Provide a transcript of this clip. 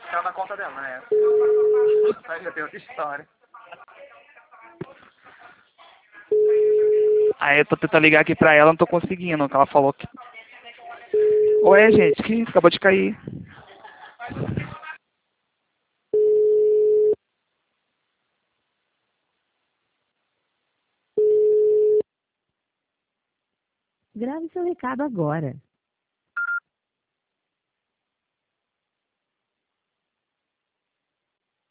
Tá na conta dela, né? Aí já tem outra história. Aí eu tô tentando ligar aqui pra ela, não tô conseguindo, que ela falou que... Ué, gente, que isso? Acabou de cair. Grave seu recado agora.